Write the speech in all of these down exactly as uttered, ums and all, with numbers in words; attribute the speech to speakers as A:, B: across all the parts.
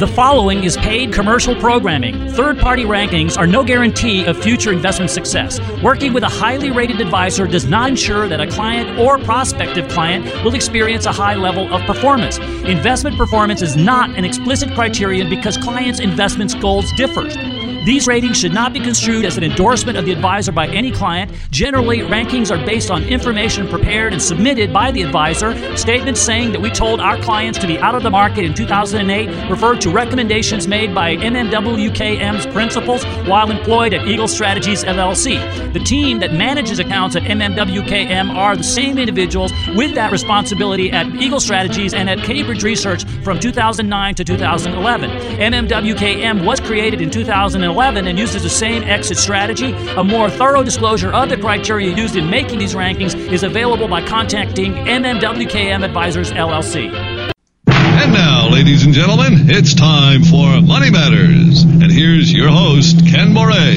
A: The following is paid commercial programming. Third-party rankings are no guarantee of future investment success. Working with a highly rated advisor does not ensure that a client or prospective client will experience a high level of performance. Investment performance is not an explicit criterion because clients' investment goals differ. These ratings should not be construed as an endorsement of the advisor by any client. Generally, rankings are based on information prepared and submitted by the advisor. Statements saying that we told our clients to be out of the market in two thousand eight refer to recommendations made by M M W K M's principals while employed at Eagle Strategies, L L C. The team that manages accounts at M M W K M are the same individuals with that responsibility at Eagle Strategies and at Cambridge Research from two thousand nine to two thousand eleven. M M W K M was created in two thousand eleven and uses the same exit strategy. A more thorough disclosure of the criteria used in making these rankings is available by contacting M M W K M Advisors, L L C.
B: And now, ladies and gentlemen, it's time for Money Matters. And here's your host, Ken Moray.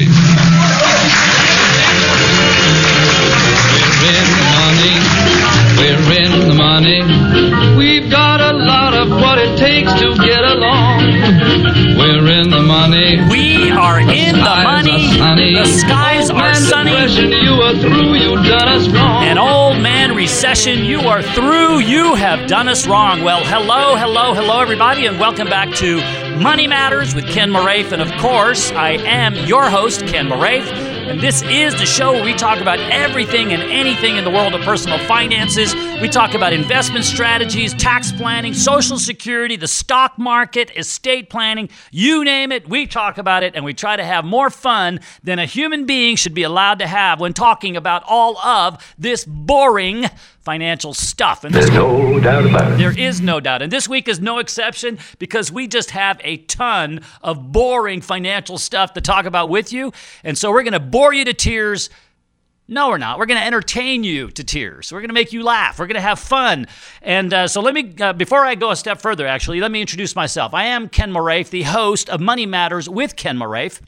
C: We're in the money. We're in the money. We've got a lot of what it takes to get along. We're in the money.
A: We are in the money. The skies are sunny.
C: You are through. You done us wrong.
A: An old man recession. You are through. You have done us wrong. Well, hello, hello, hello, everybody, and welcome back to Money Matters with Ken Moraif. And of course, I am your host, Ken Moraif. And this is the show where we talk about everything and anything in the world of personal finances. We talk about investment strategies, tax planning, Social Security, the stock market, estate planning, you name it, we talk about it, and we try to have more fun than a human being should be allowed to have when talking about all of this boring financial stuff. And
D: There's no doubt about it.
A: There is no doubt. And this week is no exception because we just have a ton of boring financial stuff to talk about with you. And so we're going to bore you to tears. No, we're not. We're going to entertain you to tears. We're going to make you laugh. We're going to have fun. And uh, so let me, uh, before I go a step further, actually, let me introduce myself. I am Ken Moraif, the host of Money Matters with Ken Moraif.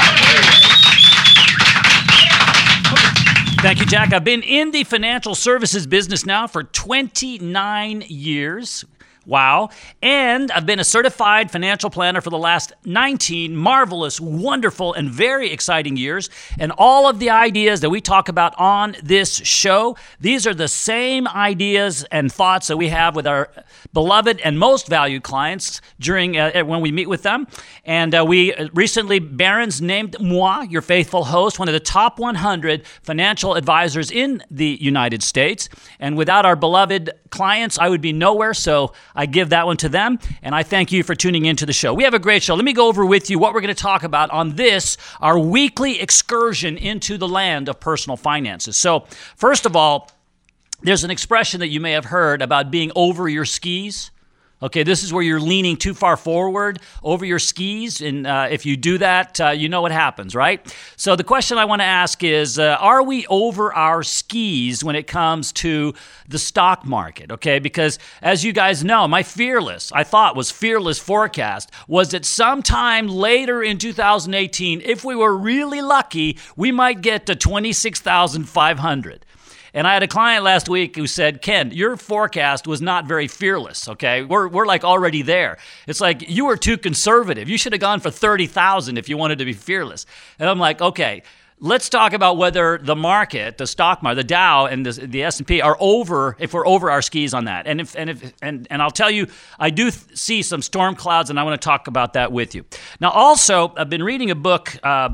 A: Thank you, Jack. I've been in the financial services business now for twenty-nine years. Wow. And I've been a certified financial planner for the last nineteen marvelous, wonderful, and very exciting years. And all of the ideas that we talk about on this show, these are the same ideas and thoughts that we have with our beloved and most valued clients during uh, when we meet with them. And uh, we recently, Barron's named moi, your faithful host, one of the top one hundred financial advisors in the United States. And without our beloved clients, I would be nowhere. So I give that one to them, and I thank you for tuning into the show. We have a great show. Let me go over with you what we're going to talk about on this, our weekly excursion into the land of personal finances. So, first of all, there's an expression that you may have heard about being over your skis. Okay, this is where you're leaning too far forward over your skis, and uh, if you do that, uh, you know what happens, right? So the question I want to ask is, uh, are we over our skis when it comes to the stock market, okay? Because as you guys know, my fearless, I thought was fearless forecast, was that sometime later in two thousand eighteen, if we were really lucky, we might get to twenty-six thousand five hundred. And I had a client last week who said, Ken, your forecast was not very fearless, okay? We're we're like already there. It's like you were too conservative. You should have gone for thirty thousand if you wanted to be fearless. And I'm like, okay, let's talk about whether the market, the stock market, the Dow and the, the S and P are over, if we're over our skis on that. And if and if and, and I'll tell you, I do th- see some storm clouds, and I want to talk about that with you. Now, also, I've been reading a book uh,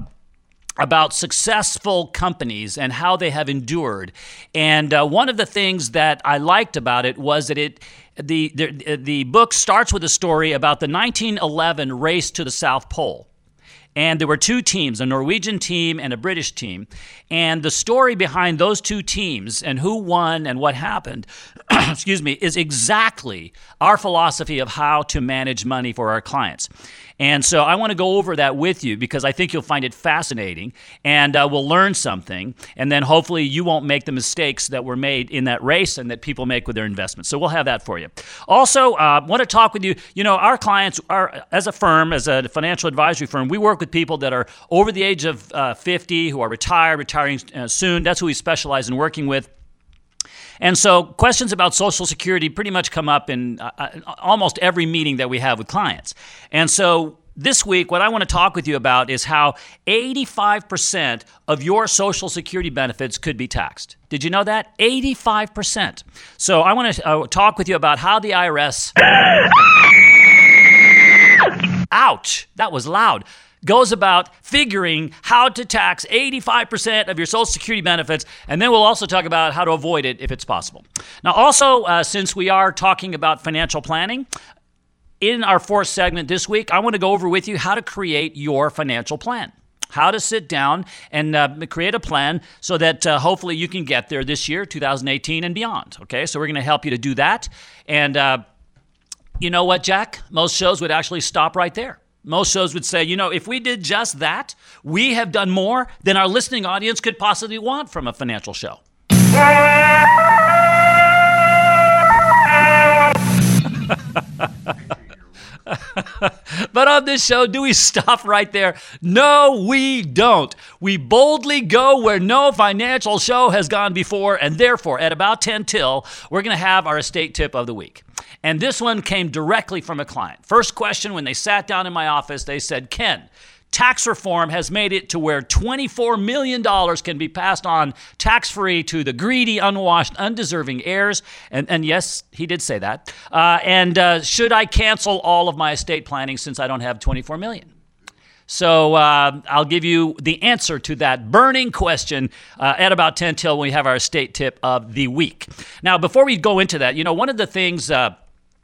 A: about successful companies and how they have endured. And uh, one of the things that I liked about it was that it the, the the book starts with a story about the nineteen eleven race to the South Pole. And there were two teams, a Norwegian team and a British team. And the story behind those two teams and who won and what happened, excuse me, is exactly our philosophy of how to manage money for our clients. And so I want to go over that with you because I think you'll find it fascinating, and uh, we'll learn something, and then hopefully you won't make the mistakes that were made in that race and that people make with their investments. So we'll have that for you. Also, I uh, want to talk with you, you know, our clients are, as a firm, as a financial advisory firm, we work with people that are over the age of uh, fifty, who are retired, retiring uh, soon. That's who we specialize in working with. And so questions about Social Security pretty much come up in uh, almost every meeting that we have with clients. And so this week, what I want to talk with you about is how eighty-five percent of your Social Security benefits could be taxed. Did you know that? eighty-five percent. So I want to uh, talk with you about how the I R S... Ouch! That was loud. Goes about figuring how to tax eighty-five percent of your Social Security benefits, and then we'll also talk about how to avoid it if it's possible. Now, also, uh, since we are talking about financial planning, in our fourth segment this week, I want to go over with you how to create your financial plan. How to sit down and uh, create a plan so that uh, hopefully you can get there this year, two thousand eighteen and beyond. Okay, so we're going to help you to do that. And uh, you know what, Jack? Most shows would actually stop right there. Most shows would say, you know, if we did just that, we have done more than our listening audience could possibly want from a financial show. But on this show, do we stop right there? No, we don't. We boldly go where no financial show has gone before, and therefore, at about ten till, we're going to have our estate tip of the week. And this one came directly from a client. First question, when they sat down in my office, they said, Ken, tax reform has made it to where twenty-four million dollars can be passed on tax-free to the greedy, unwashed, undeserving heirs. And, and yes, he did say that. Uh, and uh, should I cancel all of my estate planning since I don't have twenty-four million dollars? So uh, I'll give you the answer to that burning question uh, at about ten till when we have our estate tip of the week. Now, before we go into that, you know, one of the things... Uh,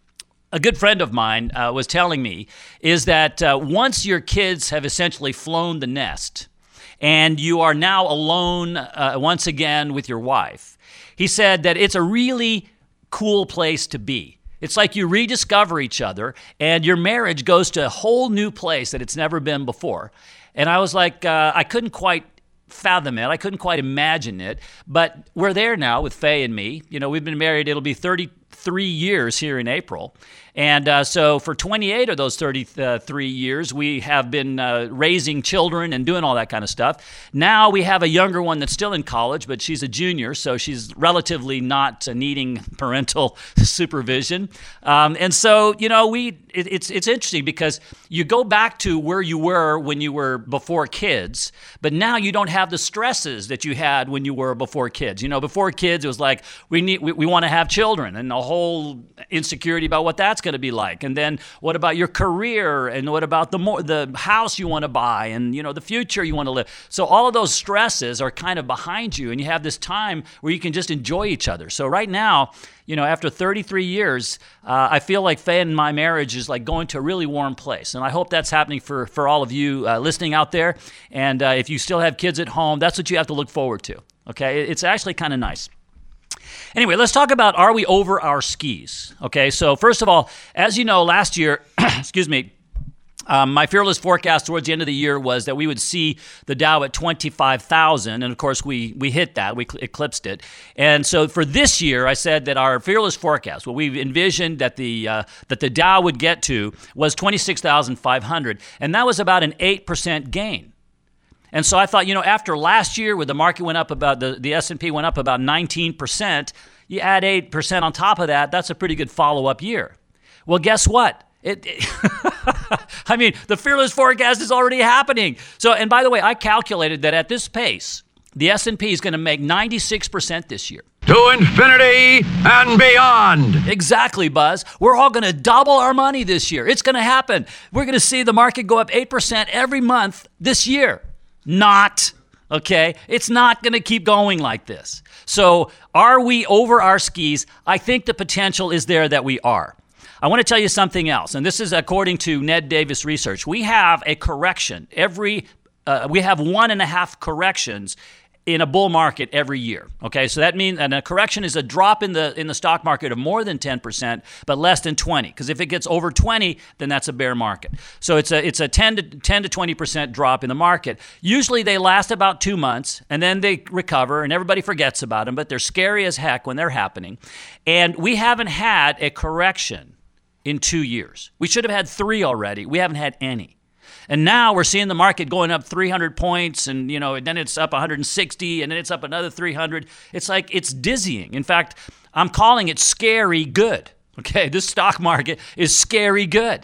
A: A good friend of mine uh, was telling me is that uh, once your kids have essentially flown the nest and you are now alone uh, once again with your wife, he said that it's a really cool place to be. It's like you rediscover each other and your marriage goes to a whole new place that it's never been before. And I was like, uh, I couldn't quite fathom it. I couldn't quite imagine it. But we're there now with Faye and me. You know, we've been married, it'll be thirty-three years here in April. And uh, so for twenty-eight of those thirty-three years, we have been uh, raising children and doing all that kind of stuff. Now we have a younger one that's still in college, but she's a junior, so she's relatively not uh, needing parental supervision. Um, and so, you know, we it, it's it's interesting because you go back to where you were when you were before kids, but now you don't have the stresses that you had when you were before kids. You know, before kids, it was like, we need we, we want to have children, and the whole insecurity about what that's going to be like. And then what about your career, and what about the more the house you want to buy, and you know the future you want to live. So all of those stresses are kind of behind you, and you have this time where you can just enjoy each other. So right now, you know, after thirty-three years, uh, I feel like Faye and my marriage is like going to a really warm place, and I hope that's happening for for all of you uh, listening out there. And uh, if you still have kids at home, that's what you have to look forward to. Okay, it's actually kind of nice. Anyway, let's talk about, are we over our skis? Okay, so first of all, as you know, last year, excuse me, um, my fearless forecast towards the end of the year was that we would see the Dow at twenty-five thousand, and of course we we hit that, we eclipsed it. And so for this year, I said that our fearless forecast, what we envisioned that the uh, that the Dow would get to, was twenty-six thousand five hundred, and that was about an eight percent gain. And so I thought, you know, after last year where the market went up about, the, the S and P went up about nineteen percent, you add eight percent on top of that, that's a pretty good follow-up year. Well, guess what? It, it I mean, the fearless forecast is already happening. So, and by the way, I calculated that at this pace, the S and P is going to make ninety-six percent this year.
D: To infinity and beyond.
A: Exactly, Buzz. We're all going to double our money this year. It's going to happen. We're going to see the market go up eight percent every month this year. Not, okay? It's not going to keep going like this. So are we over our skis? I think the potential is there that we are. I want to tell you something else, and this is according to Ned Davis research. We have a correction every, uh, we have one and a half corrections in a bull market every year. Okay, so that means, and a correction is a drop in the in the stock market of more than ten percent, but less than twenty. Because if it gets over twenty, then that's a bear market. So it's a it's a ten to twenty percent drop in the market. Usually they last about two months, and then they recover, and everybody forgets about them. But they're scary as heck when they're happening. And we haven't had a correction in two years. We should have had three already. We haven't had any. And now we're seeing the market going up three hundred points, and you know, then it's up one hundred sixty, and then it's up another three hundred. It's like, it's dizzying. In fact, I'm calling it scary good. Okay, this stock market is scary good.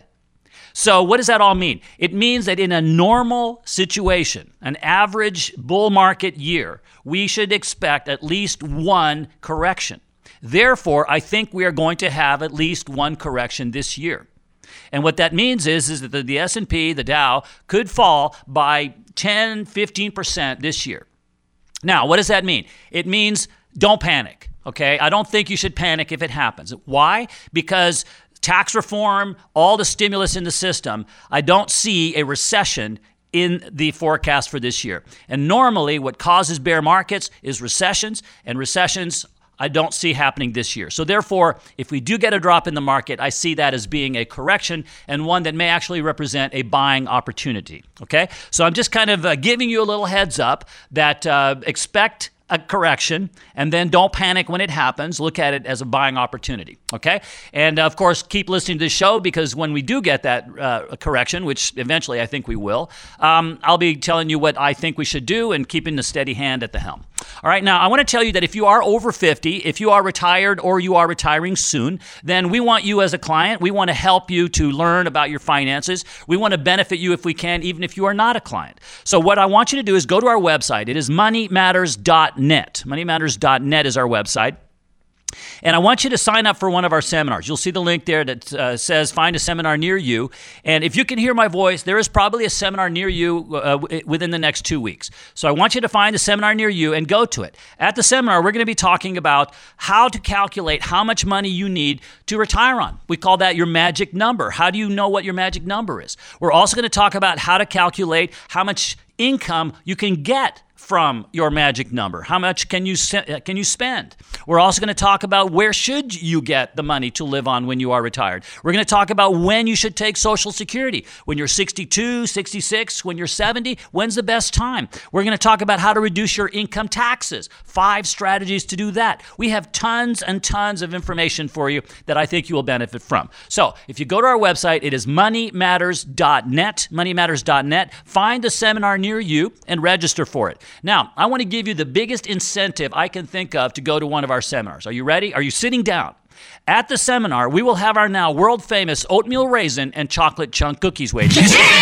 A: So what does that all mean? It means that in a normal situation, an average bull market year, we should expect at least one correction. Therefore, I think we are going to have at least one correction this year. And what that means is, is that the, the S and P, the Dow, could fall by ten, fifteen percent this year. Now, what does that mean? It means don't panic, okay? I don't think you should panic if it happens. Why? Because tax reform, all the stimulus in the system, I don't see a recession in the forecast for this year. And normally what causes bear markets is recessions, and recessions I don't see happening this year. So therefore, if we do get a drop in the market, I see that as being a correction and one that may actually represent a buying opportunity, okay? So I'm just kind of uh, giving you a little heads up that uh, expect a correction, and then don't panic when it happens. Look at it as a buying opportunity, okay? And of course, keep listening to the show, because when we do get that uh, correction, which eventually I think we will, um, I'll be telling you what I think we should do and keeping the steady hand at the helm. All right, now I want to tell you that if you are over fifty, if you are retired or you are retiring soon, then we want you as a client. We want to help you to learn about your finances. We want to benefit you if we can, even if you are not a client. So what I want you to do is go to our website. It is money matters dot net. money matters dot net is our website. And I want you to sign up for one of our seminars. You'll see the link there that uh, says find a seminar near you. And if you can hear my voice, there is probably a seminar near you uh, within the next two weeks. So I want you to find a seminar near you and go to it. At the seminar, we're going to be talking about how to calculate how much money you need to retire on. We call that your magic number. How do you know what your magic number is? We're also going to talk about how to calculate how much income you can get from your magic number. How much can you can you spend? We're also going to talk about where should you get the money to live on when you are retired. We're going to talk about when you should take Social Security. When you're sixty-two, sixty-six, when you're seventy, when's the best time? We're going to talk about how to reduce your income taxes. Five strategies to do that. We have tons and tons of information for you that I think you will benefit from. So if you go to our website, it is money matters dot net, money matters dot net. Find the seminar near you and register for it. Now, I want to give you the biggest incentive I can think of to go to one of our seminars. Are you ready? Are you sitting down? At the seminar, we will have our now world-famous oatmeal raisin and chocolate chunk cookies waiting.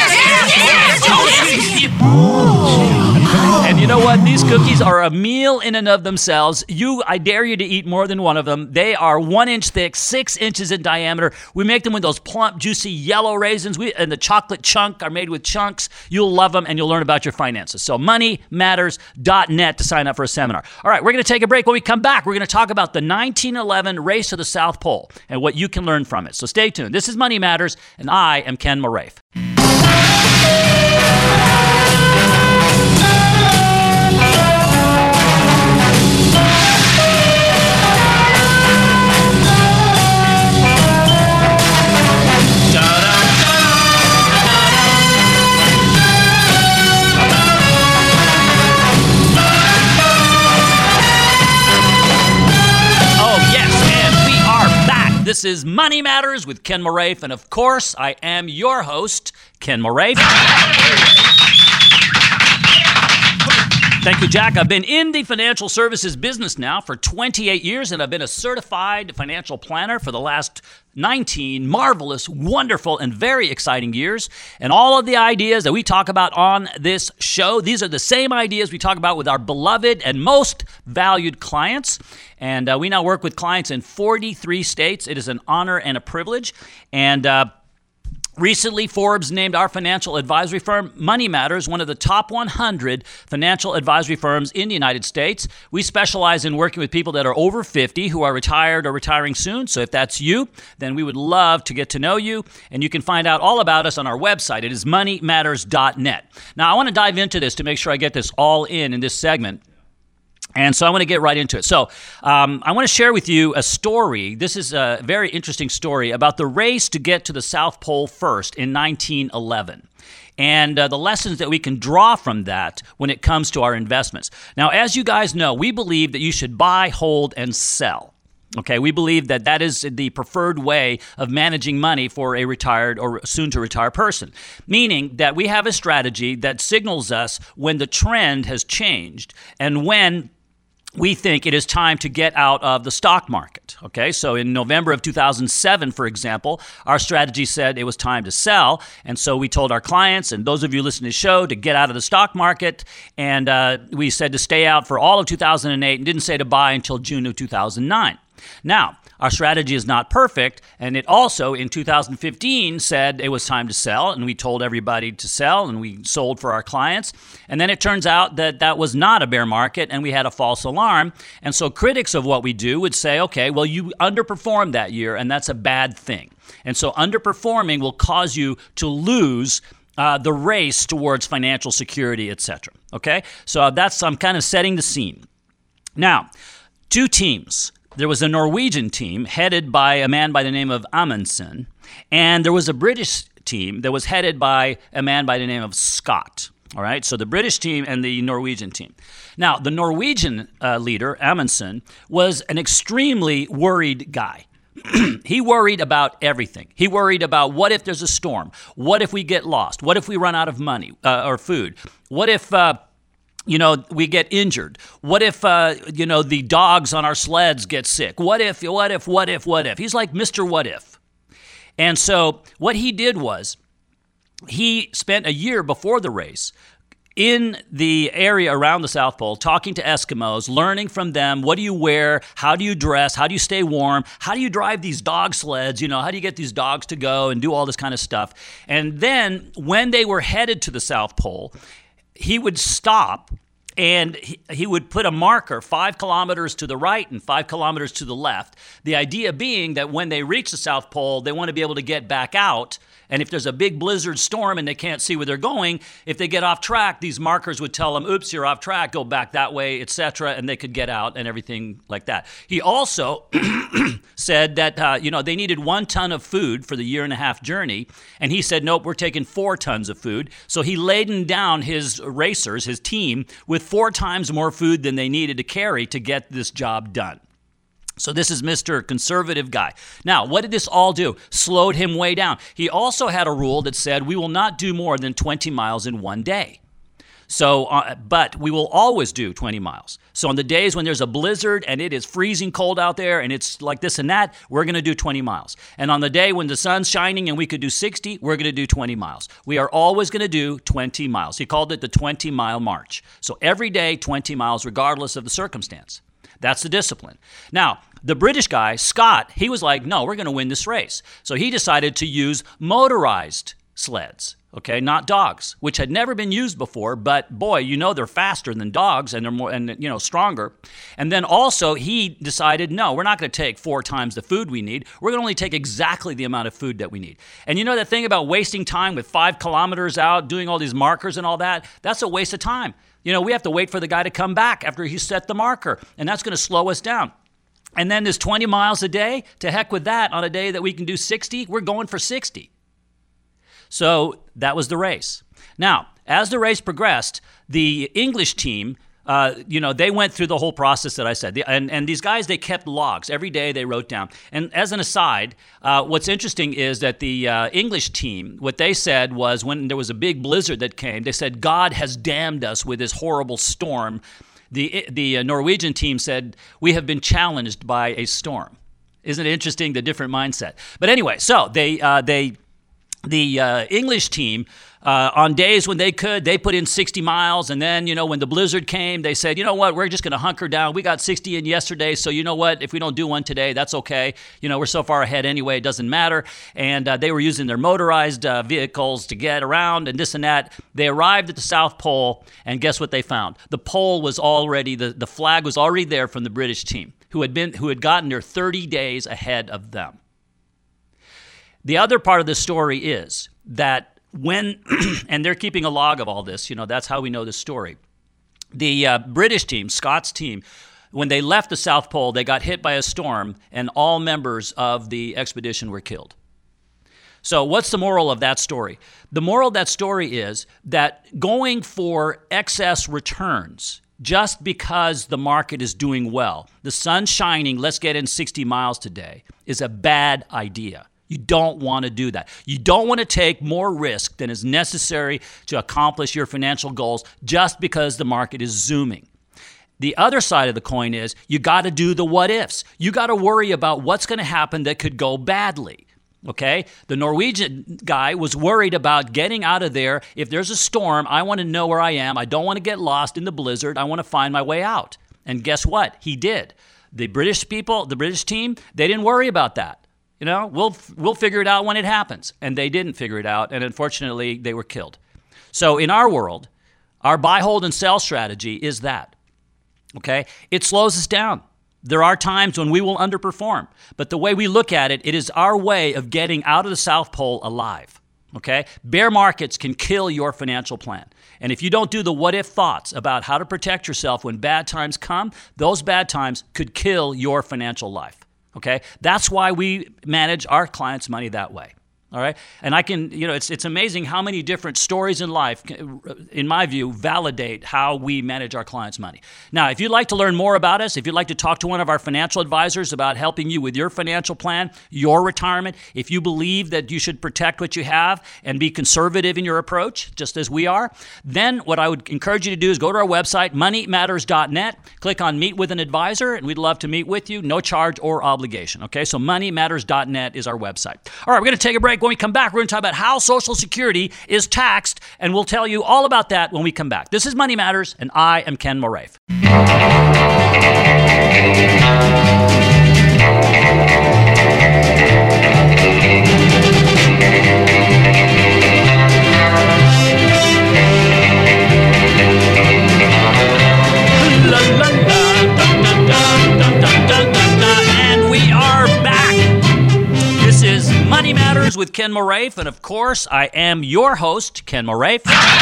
A: And you know what? These cookies are a meal in and of themselves. You, I dare you to eat more than one of them. They are one inch thick, six inches in diameter. We make them with those plump, juicy yellow raisins. We, and the chocolate chunk are made with chunks. You'll love them, and you'll learn about your finances. So money matters dot net to sign up for a seminar. All right, we're going to take a break. When we come back, we're going to talk about the nineteen eleven race to the South Pole and what you can learn from it. So stay tuned. This is Money Matters, and I am Ken Moraif. This is Money Matters with Ken Moraif, and of course, I am your host, Ken Moraif. Thank you, Jack. I've been in the financial services business now for twenty-eight years, and I've been a certified financial planner for the last nineteen marvelous, wonderful, and very exciting years. And all of the ideas that we talk about on this show, these are the same ideas we talk about with our beloved and most valued clients. And uh, we now work with clients in forty-three states. It is an honor and a privilege. And uh, recently, Forbes named our financial advisory firm, Money Matters, one of the top one hundred financial advisory firms in the United States. We specialize in working with people that are over fifty who are retired or retiring soon. So if that's you, then we would love to get to know you. And you can find out all about us on our website. It is money matters dot net. Now, I want to dive into this to make sure I get this all in in this segment. And so I want to get right into it. So um, I want to share with you a story. This is a very interesting story about the race to get to the South Pole first in nineteen eleven. And uh, the lessons that we can draw from that when it comes to our investments. Now, as you guys know, we believe that you should buy, hold, and sell. Okay, we believe that that is the preferred way of managing money for a retired or soon-to-retire person, meaning that we have a strategy that signals us when the trend has changed and when we think it is time to get out of the stock market. Okay, so in November of two thousand seven, for example, our strategy said it was time to sell. And so we told our clients and those of you listening to the show to get out of the stock market. And uh, we said to stay out for all of two thousand eight and didn't say to buy until June of two thousand nine. Now, our strategy is not perfect, and it also, in two thousand fifteen, said it was time to sell, and we told everybody to sell, and we sold for our clients. And then it turns out that that was not a bear market, and we had a false alarm. And so critics of what we do would say, okay, well, you underperformed that year, and that's a bad thing. And so underperforming will cause you to lose uh, the race towards financial security, et cetera. Okay? So that's, I'm kind of setting the scene. Now, two teams. There was a Norwegian team headed by a man by the name of Amundsen, and there was a British team that was headed by a man by the name of Scott. All right, so the British team and the Norwegian team. Now, the Norwegian uh, leader, Amundsen, was an extremely worried guy. He worried about everything. He worried about what if there's a storm? What if we get lost? What if we run out of money uh, or food? What if... Uh, You know, we get injured? What if, uh, you know, the dogs on our sleds get sick? What if, what if, what if, what if? He's like Mister What If. And so what he did was he spent a year before the race in the area around the South Pole talking to Eskimos, learning from them, what do you wear? How do you dress? How do you stay warm? How do you drive these dog sleds? You know, how do you get these dogs to go and do all this kind of stuff? And then when they were headed to the South Pole, he would stop and he, he would put a marker five kilometers to the right and five kilometers to the left. The idea being that when they reach the South Pole, they want to be able to get back out. And if there's a big blizzard storm and they can't see where they're going, if they get off track, these markers would tell them, oops, you're off track, go back that way, et cetera, and they could get out and everything like that. He also said that, uh, you know, they needed one ton of food for the year and a half journey. And he said, nope, we're taking four tons of food. So he laden down his racers, his team, with four times more food than they needed to carry to get this job done. So this is Mister Conservative guy. Now, what did this all do? Slowed him way down. He also had a rule that said we will not do more than twenty miles in one day. So, uh, but we will always do twenty miles. So on the days when there's a blizzard and it is freezing cold out there and it's like this and that, we're going to do twenty miles. And on the day when the sun's shining and we could do sixty, we're going to do twenty miles. We are always going to do twenty miles. He called it the twenty-mile march. So every day, twenty miles, regardless of the circumstance. That's the discipline. Now, the British guy, Scott, he was like, no, we're going to win this race. So he decided to use motorized sleds, okay, not dogs, which had never been used before, but boy, you know they're faster than dogs and they're more, and you know, stronger. And then also he decided, no, we're not going to take four times the food we need. We're going to only take exactly the amount of food that we need. And you know that thing about wasting time with five kilometers out, doing all these markers and all that? That's a waste of time. You know, we have to wait for the guy to come back after he set the marker, and that's going to slow us down. And then there's twenty miles a day. To heck with that. On a day that we can do sixty, we're going for sixty. So that was the race. Now, as the race progressed, the English team, uh, you know, they went through the whole process that I said. The, and, and these guys, they kept logs. Every day they wrote down. And as an aside, uh, what's interesting is that the uh, English team, what they said was when there was a big blizzard that came, they said, God has damned us with this horrible storm. The, the uh, Norwegian team said, we have been challenged by a storm. Isn't it interesting, the different mindset? But anyway, so they, uh, they, the uh, English team, uh, on days when they could, they put in sixty miles. And then, you know, when the blizzard came, they said, you know what, we're just going to hunker down. We got sixty in yesterday. So, you know what, if we don't do one today, that's okay. You know, we're so far ahead anyway, it doesn't matter. And uh, they were using their motorized uh, vehicles to get around and this and that. They arrived at the South Pole, and guess what they found? The pole was already, the, the flag was already there from the British team, who had been, who had gotten there thirty days ahead of them. The other part of the story is that when, and they're keeping a log of all this, you know, that's how we know the story. The uh, British team, Scott's team, when they left the South Pole, they got hit by a storm, and all members of the expedition were killed. So what's the moral of that story? The moral of that story is that going for excess returns just because the market is doing well, the sun's shining, let's get in sixty miles today, is a bad idea. You don't want to do that. You don't want to take more risk than is necessary to accomplish your financial goals just because the market is zooming. The other side of the coin is you got to do the what ifs. You got to worry about what's going to happen that could go badly. Okay? The Norwegian guy was worried about getting out of there. If there's a storm, I want to know where I am. I don't want to get lost in the blizzard. I want to find my way out. And guess what? He did. The British people, the British team, they didn't worry about that. You know, we'll we'll figure it out when it happens. And they didn't figure it out, and unfortunately, they were killed. So in our world, our buy, hold, and sell strategy is that. Okay? It slows us down. There are times when we will underperform, but the way we look at it, it is our way of getting out of the South Pole alive. Okay? Bear markets can kill your financial plan. And if you don't do the what if thoughts about how to protect yourself when bad times come, those bad times could kill your financial life. Okay? That's why we manage our clients' money that way. All right? And I can, you know, it's it's amazing how many different stories in life, in my view, validate how we manage our clients' money. Now, if you'd like to learn more about us, if you'd like to talk to one of our financial advisors about helping you with your financial plan, your retirement, if you believe that you should protect what you have and be conservative in your approach, just as we are, then what I would encourage you to do is go to our website, money matters dot net, click on Meet with an Advisor, and we'd love to meet with you, no charge or obligation. Okay? So money matters dot net is our website. All right, we're going to take a break. When we come back, we're going to talk about how Social Security is taxed, and we'll tell you all about that when we come back. This is Money Matters, and I am Ken Moraif. And we are back. This is Money Matters with Ken Moraif, and of course, I am your host, Ken Moraif.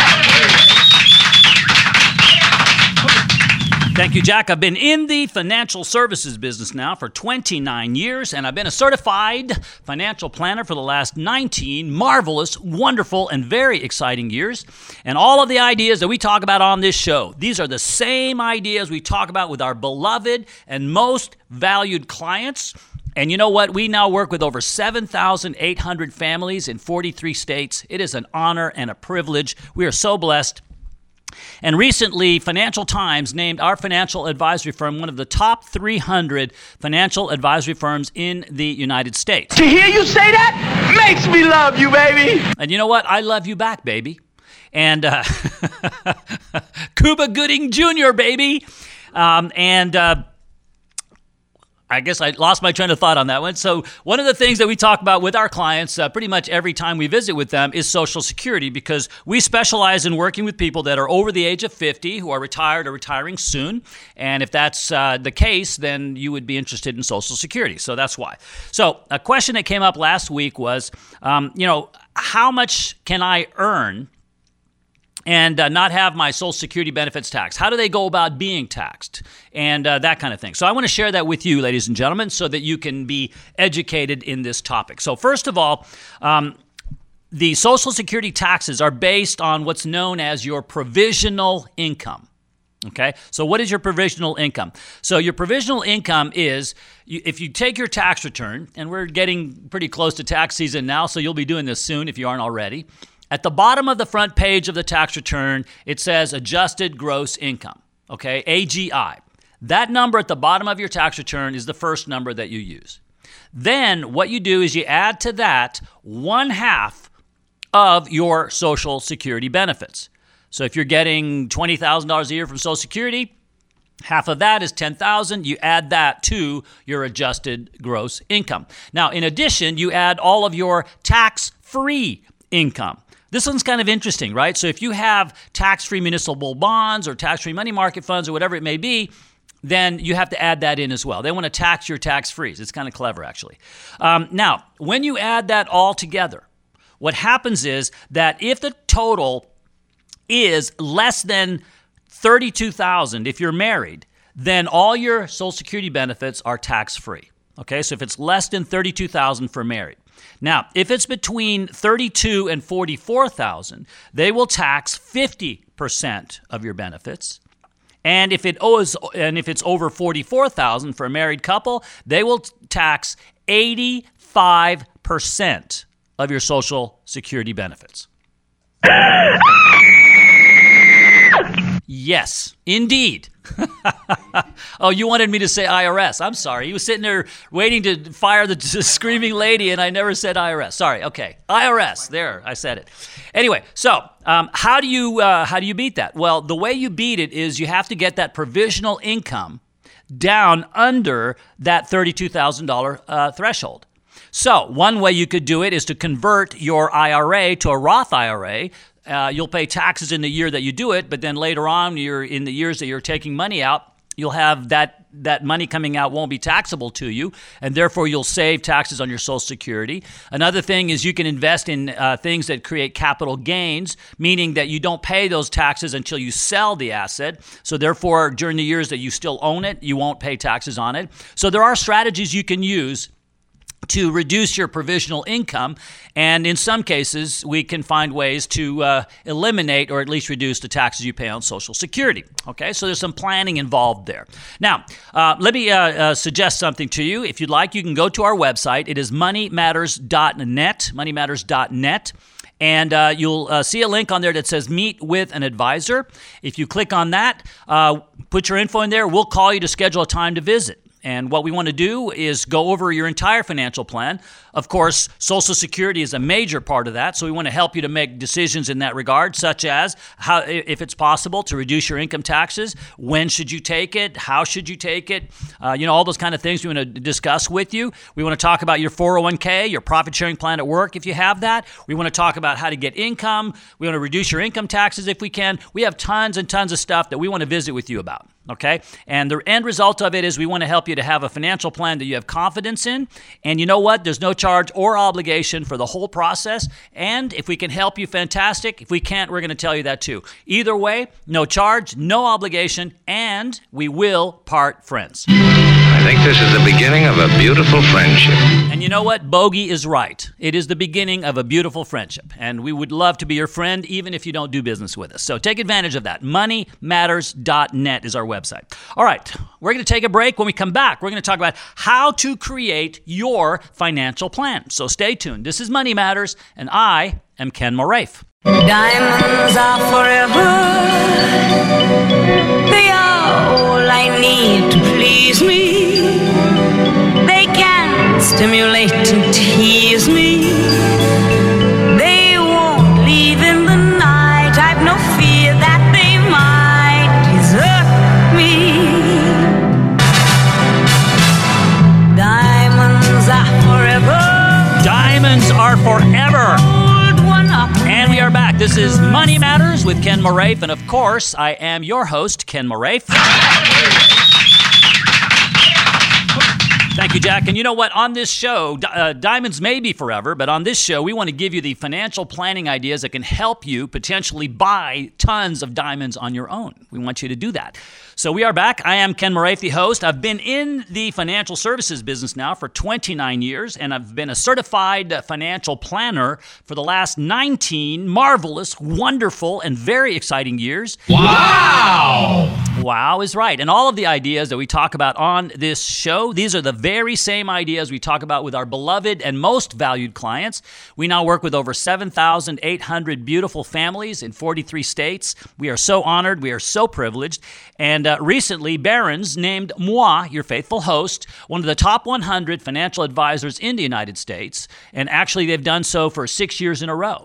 A: Thank you, Jack. I've been in the financial services business now for twenty-nine years, and I've been a certified financial planner for the last nineteen marvelous, wonderful, and very exciting years. And all of the ideas that we talk about on this show, these are the same ideas we talk about with our beloved and most valued clients. And you know what? We now work with over seven thousand eight hundred families in forty-three states. It is an honor and a privilege. We are so blessed. And recently, Financial Times named our financial advisory firm one of the top three hundred financial advisory firms in the United States.
E: To hear you say that makes me love you, baby.
A: And you know what? I love you back, baby. And uh, Cuba Gooding Junior, baby. Um, and... Uh, I guess I lost my train of thought on that one. So one of the things that we talk about with our clients uh, pretty much every time we visit with them is Social Security, because we specialize in working with people that are over the age of fifty, who are retired or retiring soon. And if that's uh, the case, then you would be interested in Social Security. So that's why. So a question that came up last week was, um, you know, how much can I earn and uh, not have my Social Security benefits taxed? How do they go about being taxed? And uh, that kind of thing. So I want to share that with you, ladies and gentlemen, so that you can be educated in this topic. So first of all, um, the Social Security taxes are based on what's known as your provisional income. Okay, so what is your provisional income? So your provisional income is, if you take your tax return, and we're getting pretty close to tax season now, so you'll be doing this soon if you aren't already. At the bottom of the front page of the tax return, it says adjusted gross income, okay, A G I. That number at the bottom of your tax return is the first number that you use. Then what you do is you add to that one half of your Social Security benefits. So if you're getting twenty thousand dollars a year from Social Security, half of that is ten thousand dollars. You add that to your adjusted gross income. Now, in addition, you add all of your tax-free income. This one's kind of interesting, right? So if you have tax-free municipal bonds or tax-free money market funds or whatever it may be, then you have to add that in as well. They want to tax your tax-frees. It's kind of clever, actually. Um, now, when you add that all together, what happens is that if the total is less than thirty-two thousand dollars if you're married, then all your Social Security benefits are tax-free. Okay, so if it's less than thirty-two thousand dollars for married. Now, if it's between thirty-two thousand dollars and forty-four thousand dollars, they will tax fifty percent of your benefits. And if it owes, and if it's over forty-four thousand dollars for a married couple, they will tax eighty-five percent of your Social Security benefits. Yes, indeed. Oh, you wanted me to say I R S. I'm sorry. He was sitting there waiting to fire the screaming lady, and I never said I R S. Sorry. Okay, I R S. There, I said it. Anyway, so um, how do you uh, how do you beat that? Well, the way you beat it is you have to get that provisional income down under that thirty-two thousand dollars uh, threshold. So one way you could do it is to convert your I R A to a Roth I R A. Uh, you'll pay taxes in the year that you do it, but then later on, you're in the years that you're taking money out, you'll have that that money coming out won't be taxable to you, and therefore you'll save taxes on your Social Security. Another thing is you can invest in uh, things that create capital gains, meaning that you don't pay those taxes until you sell the asset. So therefore, during the years that you still own it, you won't pay taxes on it. So there are strategies you can use to reduce your provisional income, and in some cases, we can find ways to uh, eliminate or at least reduce the taxes you pay on Social Security. Okay, so there's some planning involved there. Now, uh, let me uh, uh, suggest something to you. If you'd like, you can go to our website. It is money matters dot net, money matters dot net. And uh, you'll uh, see a link on there that says Meet with an Advisor. If you click on that, uh, put your info in there, we'll call you to schedule a time to visit. And what we want to do is go over your entire financial plan. Of course, Social Security is a major part of that, so we want to help you to make decisions in that regard, such as how, if it's possible, to reduce your income taxes. When should you take it? How should you take it? Uh, you know, all those kind of things we want to discuss with you. We want to talk about your four oh one k, your profit-sharing plan at work if you have that. We want to talk about how to get income. We want to reduce your income taxes if we can. We have tons and tons of stuff that we want to visit with you about. Okay? And the end result of it is we want to help you to have a financial plan that you have confidence in. And you know what? There's no charge or obligation for the whole process. And if we can help you, fantastic. If we can't, we're going to tell you that too. Either way, no charge, no obligation, and we will part friends.
F: I think this is the beginning of a beautiful friendship.
A: And you know what? Bogey is right. It is the beginning of a beautiful friendship. And we would love to be your friend, even if you don't do business with us. So take advantage of that. money matters dot net is our website. All right, we're going to take a break. When we come back, we're going to talk about how to create your financial plan. So stay tuned. This is Money Matters, and I am Ken Moraif.
G: Diamonds are forever. They are all I need to please me. They can stimulate and tease me. They won't leave in the night. I've no fear that they might desert me. Diamonds are forever.
A: Diamonds are forever. And we are back. This is Money Matters with Ken Moraif. And of course, I am your host, Ken Moraif. Thank you, Jack. And you know what? On this show, uh, diamonds may be forever, but on this show, we want to give you the financial planning ideas that can help you potentially buy tons of diamonds on your own. We want you to do that. So we are back. I am Ken Moraif, the host. I've been in the financial services business now for twenty-nine years, and I've been a certified financial planner for the last nineteen marvelous, wonderful, and very exciting years.
B: Wow!
A: Wow is right. And all of the ideas that we talk about on this show, these are the very same ideas we talk about with our beloved and most valued clients. We now work with over seven thousand eight hundred beautiful families in forty-three states. We are so honored. We are so privileged. And uh, recently, Barron's named moi, your faithful host, one of the top one hundred financial advisors in the United States. And actually, they've done so for six years in a row.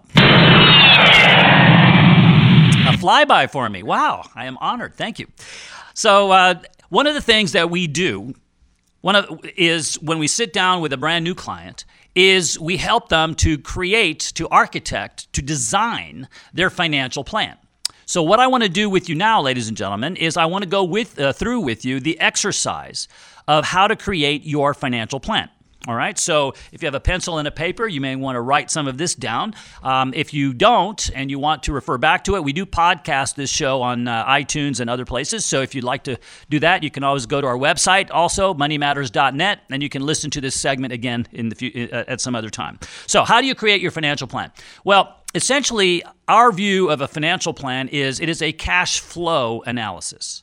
A: A flyby for me. Wow, I am honored. Thank you. So uh, one of the things that we do one of, is when we sit down with a brand new client is we help them to create, to architect, to design their financial plan. So what I want to do with you now, ladies and gentlemen, is I want to go with uh, through with you the exercise of how to create your financial plan. All right, so if you have a pencil and a paper, you may want to write some of this down. Um, if you don't and you want to refer back to it, we do podcast this show on uh, iTunes and other places. So if you'd like to do that, you can always go to our website, also money matters dot net, and you can listen to this segment again in the few, uh, at some other time. So how do you create your financial plan? Well, essentially, our view of a financial plan is it is a cash flow analysis.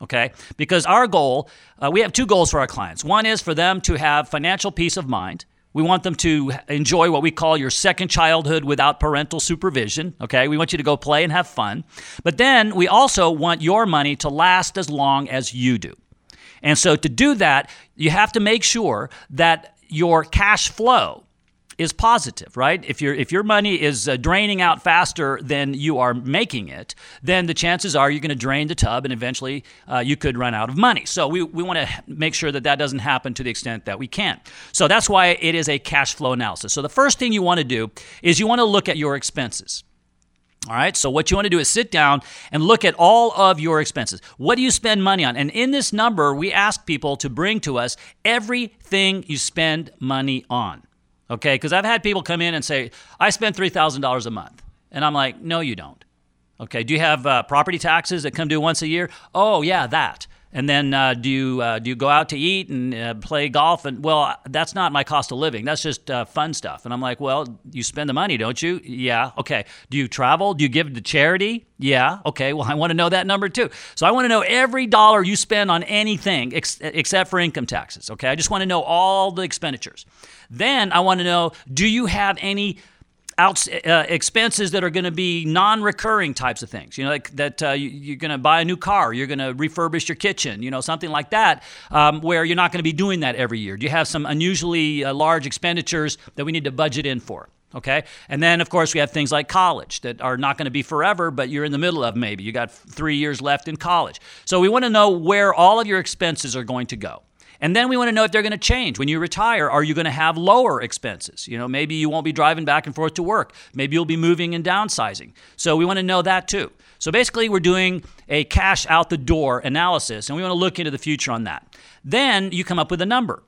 A: okay? Because our goal, uh, we have two goals for our clients. One is for them to have financial peace of mind. We want them to enjoy what we call your second childhood without parental supervision, okay? We want you to go play and have fun. But then we also want your money to last as long as you do. And so to do that, you have to make sure that your cash flow is positive, right? If your if your money is uh, draining out faster than you are making it, then the chances are you're going to drain the tub, and eventually uh, you could run out of money. So we, we want to make sure that that doesn't happen to the extent that we can. So that's why it is a cash flow analysis. So the first thing you want to do is you want to look at your expenses. All right, so what you want to do is sit down and look at all of your expenses. What do you spend money on? And in this number, we ask people to bring to us everything you spend money on. Okay, because I've had people come in and say, I spend three thousand dollars a month. And I'm like, no, you don't. Okay, do you have uh, property taxes that come due once a year? Oh, yeah, that. And then uh, do you uh, do you go out to eat and uh, play golf? And well, that's not my cost of living. That's just uh, fun stuff. And I'm like, well, you spend the money, don't you? Yeah. Okay. Do you travel? Do you give to charity? Yeah. Okay. Well, I want to know that number too. So I want to know every dollar you spend on anything ex- except for income taxes. Okay. I just want to know all the expenditures. Then I want to know, do you have any Out, uh, expenses that are going to be non-recurring types of things, you know, like that uh, you, you're going to buy a new car, you're going to refurbish your kitchen, you know, something like that, um, where you're not going to be doing that every year. Do you have some unusually uh, large expenditures that we need to budget in for? Okay. And then, of course, we have things like college that are not going to be forever, but you're in the middle of maybe. You got three years left in college. So we want to know where all of your expenses are going to go. And then we want to know if they're going to change. When you retire, are you going to have lower expenses? You know, maybe you won't be driving back and forth to work. Maybe you'll be moving and downsizing. So we want to know that too. So basically, we're doing a cash out the door analysis, and we want to look into the future on that. Then you come up with a number.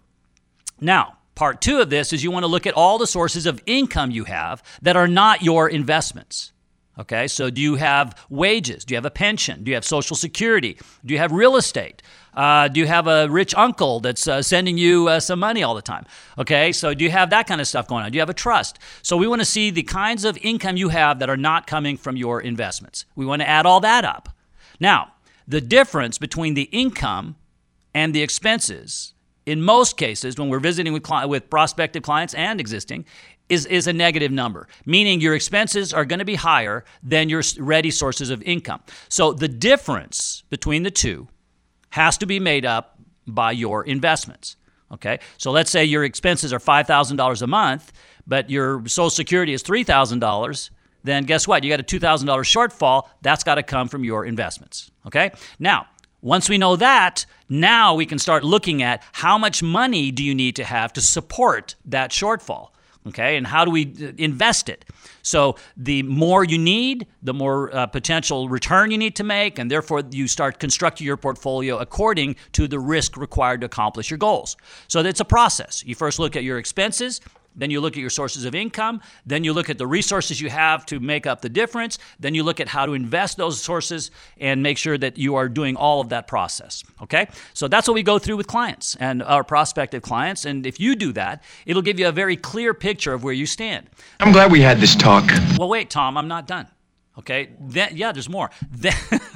A: Now, part two of this is you want to look at all the sources of income you have that are not your investments. Okay, so do you have wages? Do you have a pension? Do you have Social Security? Do you have real estate? Uh, do you have a rich uncle that's uh, sending you uh, some money all the time? Okay, so do you have that kind of stuff going on? Do you have a trust? So we want to see the kinds of income you have that are not coming from your investments. We want to add all that up. Now, the difference between the income and the expenses, in most cases, when we're visiting with, cli- with prospective clients and existing, is, is a negative number, meaning your expenses are going to be higher than your ready sources of income. So the difference between the two has to be made up by your investments, okay? So let's say your expenses are five thousand dollars a month, but your Social Security is three thousand dollars, then guess what? You got a two thousand dollars shortfall. That's got to come from your investments, okay? Now, once we know that, now we can start looking at how much money do you need to have to support that shortfall, okay? And how do we invest it? So the more you need, the more uh, potential return you need to make, and therefore you start constructing your portfolio according to the risk required to accomplish your goals. So it's a process. You first look at your expenses, then you look at your sources of income, then you look at the resources you have to make up the difference, then you look at how to invest those sources and make sure that you are doing all of that process, okay? So that's what we go through with clients and our prospective clients, and if you do that, it'll give you a very clear picture of where you stand.
D: I'm glad we had this talk.
A: Well, wait, Tom, I'm not done. Okay, then, yeah, there's more. Then,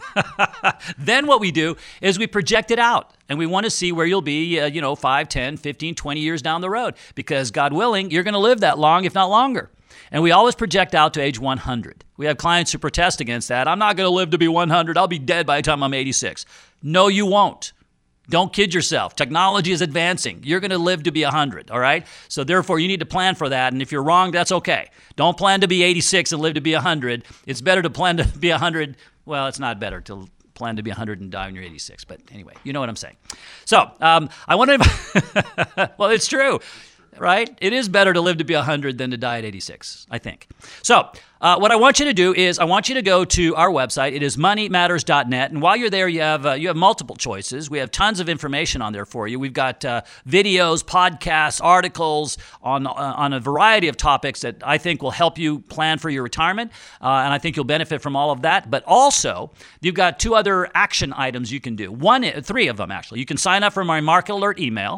A: then what we do is we project it out, and we want to see where you'll be, uh, you know, five, ten, fifteen, twenty years down the road, because God willing, you're going to live that long, if not longer. And we always project out to age one hundred. We have clients who protest against that. I'm not going to live to be one hundred. I'll be dead by the time I'm eighty-six. No, you won't. Don't kid yourself. Technology is advancing. You're going to live to be one hundred, all right? So therefore, you need to plan for that, and if you're wrong, that's okay. Don't plan to be eighty-six and live to be one hundred. It's better to plan to be one hundred. Well, it's not better to plan to be one hundred and die when you're eighty-six, but anyway, you know what I'm saying. So um, I want to, well, it's true, right? It is better to live to be one hundred than to die at eighty-six, I think. So uh, what I want you to do is I want you to go to our website. It is money matters dot net, and while you're there, you have uh, you have multiple choices. We have tons of information on there for you. We've got uh, videos, podcasts, articles on uh, on a variety of topics that I think will help you plan for your retirement, uh, and I think you'll benefit from all of that. But also, you've got two other action items you can do. One, three of them actually. You can sign up for my Market Alert email.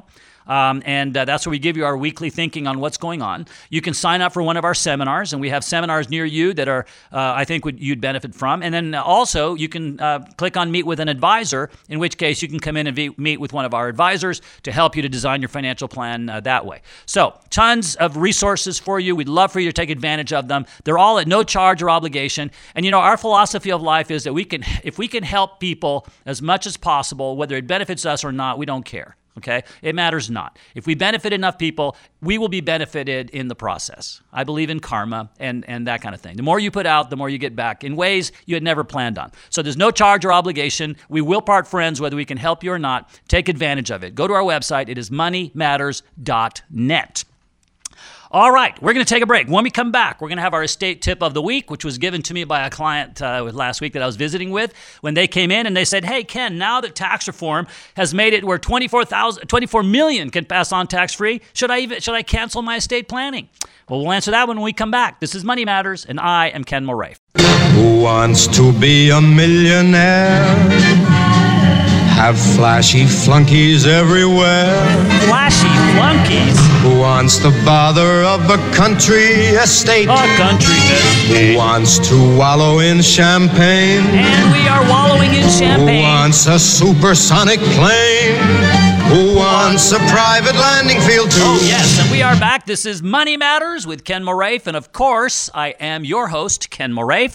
A: Um, and uh, that's where we give you our weekly thinking on what's going on. You can sign up for one of our seminars, and we have seminars near you that are, uh, I think, would, you'd benefit from. And then also, you can uh, click on Meet with an Advisor, in which case you can come in and be, meet with one of our advisors to help you to design your financial plan uh, that way. So, tons of resources for you. We'd love for you to take advantage of them. They're all at no charge or obligation. And, you know, our philosophy of life is that we can, if we can help people as much as possible, whether it benefits us or not, we don't care. Okay? It matters not. If we benefit enough people, we will be benefited in the process. I believe in karma and, and that kind of thing. The more you put out, the more you get back in ways you had never planned on. So there's no charge or obligation. We will part friends whether we can help you or not. Take advantage of it. Go to our website. It is money matters dot net. All right, we're going to take a break. When we come back, we're going to have our estate tip of the week, which was given to me by a client uh, last week that I was visiting with. When they came in and they said, hey, Ken, now that tax reform has made it where twenty-four thousand, twenty-four million can pass on tax-free, should I even should I cancel my estate planning? Well, we'll answer that when we come back. This is Money Matters, and I am Ken Moraif.
H: Who wants to be a millionaire? Have flashy flunkies everywhere.
A: Flashy flunkies?
H: Who wants the bother of a country estate?
A: A country estate.
H: Who wants to wallow in champagne?
A: And we are wallowing in champagne.
H: Who wants a supersonic plane? Who wants a private landing field too?
A: Oh, yes, and we are back. This is Money Matters with Ken Moraif, and of course, I am your host, Ken Moraif.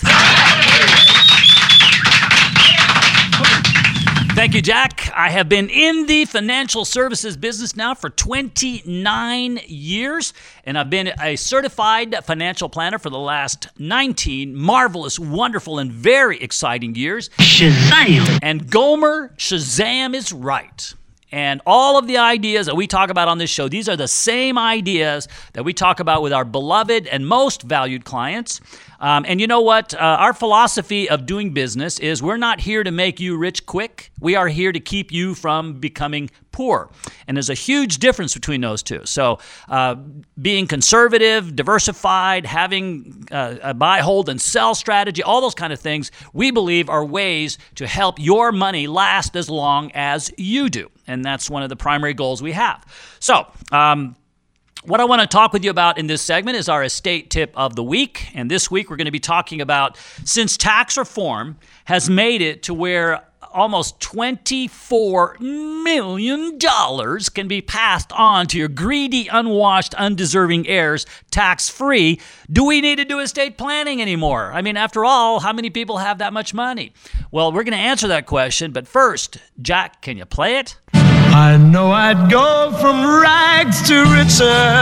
A: Thank you, Jack. I have been in the financial services business now for twenty-nine years, and I've been a certified financial planner for the last nineteen marvelous, wonderful, and very exciting years.
E: Shazam!
A: And Gomer Shazam is right. And all of the ideas that we talk about on this show, these are the same ideas that we talk about with our beloved and most valued clients. Um, and you know what? Uh, our philosophy of doing business is we're not here to make you rich quick. We are here to keep you from becoming poor. And there's a huge difference between those two. So uh, being conservative, diversified, having uh, a buy, hold, and sell strategy, all those kind of things, we believe are ways to help your money last as long as you do. And that's one of the primary goals we have. So, um, what I want to talk with you about in this segment is our estate tip of the week. And this week we're going to be talking about, since tax reform has made it to where almost twenty-four million dollars can be passed on to your greedy, unwashed, undeserving heirs tax-free, do we need to do estate planning anymore? I mean, after all, how many people have that much money? Well, we're going to answer that question, but first, Jack, can you play it?
I: I know I'd go from rags to riches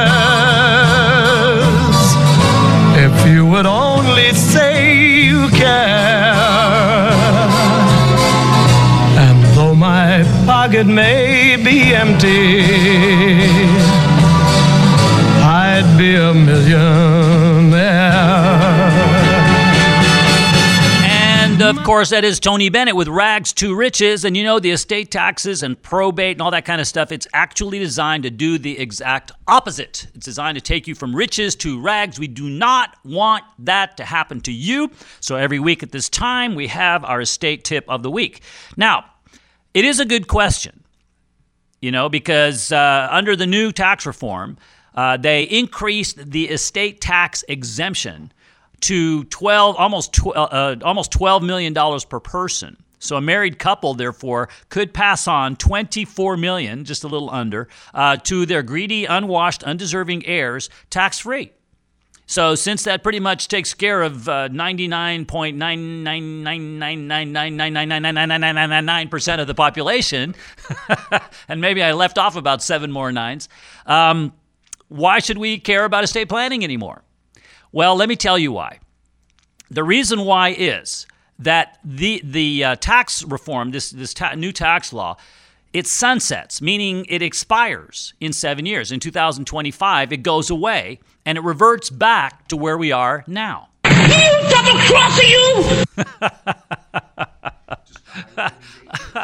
I: if you would only say you care. And though my pocket may be empty, I'd be a millionaire.
A: And of course, that is Tony Bennett with Rags to Riches. And you know, the estate taxes and probate and all that kind of stuff, it's actually designed to do the exact opposite. It's designed to take you from riches to rags. We do not want that to happen to you. So every week at this time, we have our estate tip of the week. Now, it is a good question, you know, because uh, under the new tax reform, uh, they increased the estate tax exemption to twelve, almost tw- uh, almost twelve million dollars per person. So a married couple, therefore, could pass on twenty-four million dollars, just a little under, uh, to their greedy, unwashed, undeserving heirs, tax-free. So since that pretty much takes care of uh, ninety-nine point nine nine nine nine nine nine nine nine nine nine nine nine nine nine percent of the population, and maybe I left off about seven more nines, um, why should we care about estate planning anymore? Well, let me tell you why. The reason why is that the the uh, tax reform, this this ta- new tax law, it sunsets, meaning it expires in seven years. In two thousand twenty-five, it goes away, and it reverts back to where we are now.
E: You double-crossing you!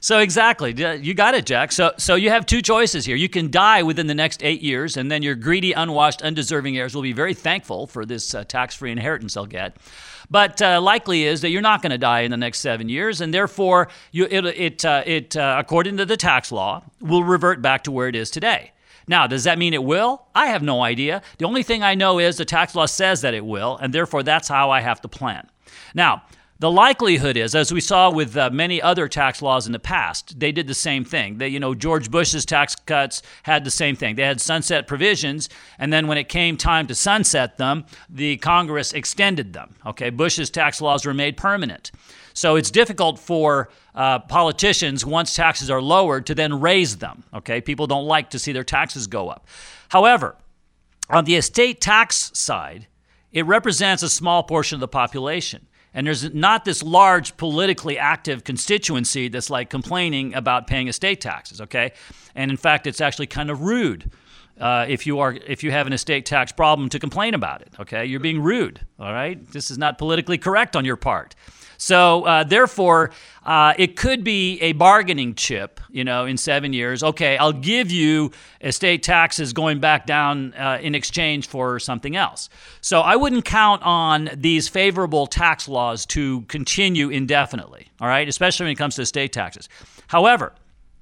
A: So exactly, you got it, Jack. So so you have two choices here. You can die within the next eight years, and then your greedy, unwashed, undeserving heirs will be very thankful for this uh, tax-free inheritance they'll get. But uh, likely is that you're not going to die in the next seven years, and therefore, you, it, it, uh, it uh, according to the tax law, will revert back to where it is today. Now, does that mean it will? I have no idea. The only thing I know is the tax law says that it will, and therefore that's how I have to plan. Now, the likelihood is, as we saw with uh, many other tax laws in the past, they did the same thing. They, you know, George Bush's tax cuts had the same thing. They had sunset provisions, and then when it came time to sunset them, the Congress extended them. Okay, Bush's tax laws were made permanent. So it's difficult for uh, politicians, once taxes are lowered, to then raise them. Okay, people don't like to see their taxes go up. However, on the estate tax side, it represents a small portion of the population. And there's not this large politically active constituency that's like complaining about paying estate taxes, okay? And in fact, it's actually kind of rude uh, if you are if you have an estate tax problem to complain about it, okay? You're being rude, all right? This is not politically correct on your part. So uh, therefore, uh, it could be a bargaining chip, you know, in seven years. Okay, I'll give you estate taxes going back down uh, in exchange for something else. So I wouldn't count on these favorable tax laws to continue indefinitely, all right, especially when it comes to estate taxes. However,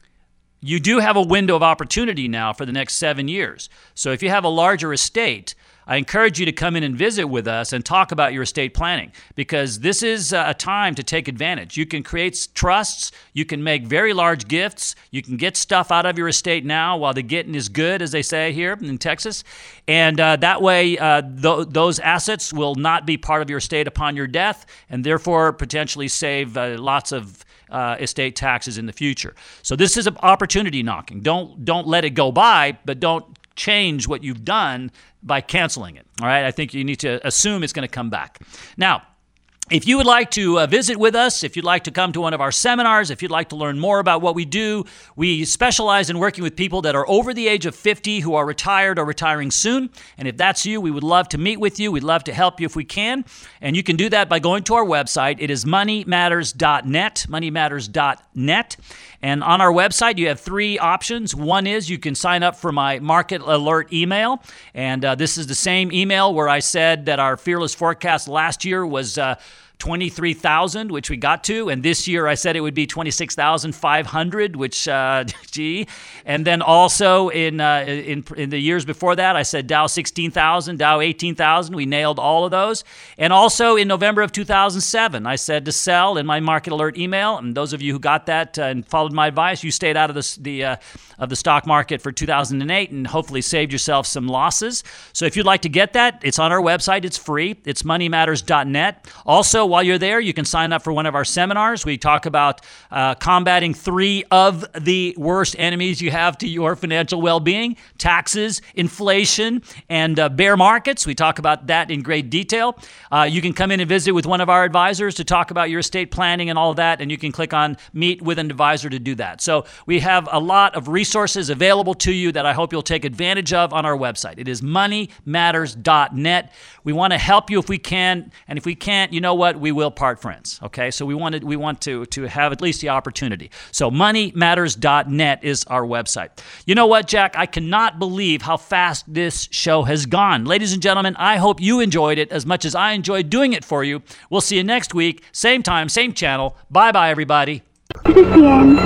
A: you do have a window of opportunity now for the next seven years. So if you have a larger estate, I encourage you to come in and visit with us and talk about your estate planning, because this is a time to take advantage. You can create trusts, you can make very large gifts, you can get stuff out of your estate now while the getting is good, as they say here in Texas, and uh, that way uh, th- those assets will not be part of your estate upon your death, and therefore potentially save uh, lots of Uh, estate taxes in the future. So this is an opportunity knocking. Don't don't let it go by, but don't change what you've done by canceling it. All right, I think you need to assume it's going to come back. Now, if you would like to uh, visit with us, if you'd like to come to one of our seminars, if you'd like to learn more about what we do, we specialize in working with people that are over the age of fifty who are retired or retiring soon. And if that's you, we would love to meet with you. We'd love to help you if we can. And you can do that by going to our website. It is money matters dot net, money matters dot net. And on our website, you have three options. One is you can sign up for my market alert email. And uh, this is the same email where I said that our fearless forecast last year was uh, twenty-three thousand, which we got to. And this year I said it would be twenty-six thousand five hundred, which, uh, gee. And then also in, uh, in in the years before that, I said Dow sixteen thousand, Dow eighteen thousand. We nailed all of those. And also in November of two thousand seven, I said to sell in my market alert email. And those of you who got that uh, and followed my advice, you stayed out of the, the uh, of the stock market for two thousand eight and hopefully saved yourself some losses. So if you'd like to get that, it's on our website. It's free. It's money matters dot net. Also, while you're there, you can sign up for one of our seminars. We talk about uh, combating three of the worst enemies you have to your financial well-being: taxes, inflation, and uh, bear markets. We talk about that in great detail. Uh, you can come in and visit with one of our advisors to talk about your estate planning and all of that, and you can click on Meet with an Advisor to do that. So we have a lot of resources available to you that I hope you'll take advantage of on our website. It is money matters dot net. We want to help you if we can, and if we can't, you know what? We will part friends, okay? So we wanted, we want to, to have at least the opportunity. So money matters dot net is our website. You know what, Jack? I cannot believe how fast this show has gone. Ladies and gentlemen, I hope you enjoyed it as much as I enjoyed doing it for you. We'll see you next week, same time, same channel. Bye-bye, everybody.
E: Is this the end?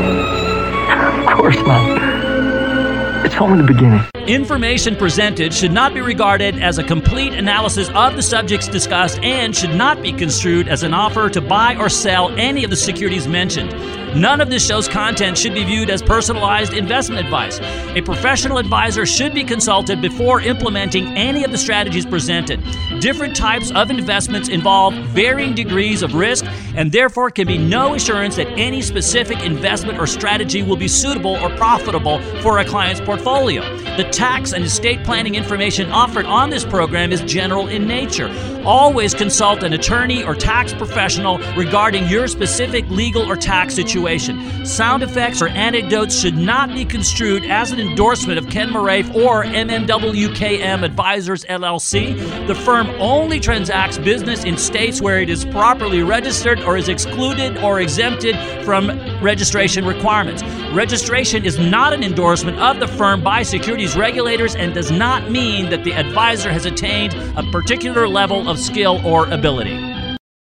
E: Of course not. It's only the beginning.
A: Information presented should not be regarded as a complete analysis of the subjects discussed and should not be construed as an offer to buy or sell any of the securities mentioned. None of this show's content should be viewed as personalized investment advice. A professional advisor should be consulted before implementing any of the strategies presented. Different types of investments involve varying degrees of risk, and therefore can be no assurance that any specific investment or strategy will be suitable or profitable for a client's portfolio. The tax and estate planning information offered on this program is general in nature. Always consult an attorney or tax professional regarding your specific legal or tax situation. situation. Sound effects or anecdotes should not be construed as an endorsement of Ken Moraif or M N W K M Advisors, L L C. The firm only transacts business in states where it is properly registered or is excluded or exempted from registration requirements. Registration is not an endorsement of the firm by securities regulators and does not mean that the advisor has attained a particular level of skill or ability.